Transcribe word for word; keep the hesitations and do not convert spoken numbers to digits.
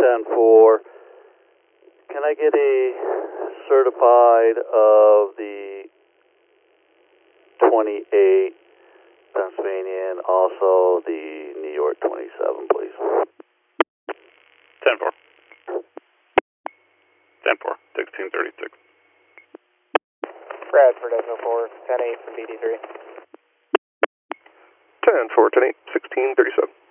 ten four. Can I get a certified of the twenty-eight Pennsylvania and also the New York twenty-seven, please? ten four. ten four, sixteen thirty-six. Bradford Echo four, ten eight from B D three. ten four, ten eight, sixteen thirty-seven.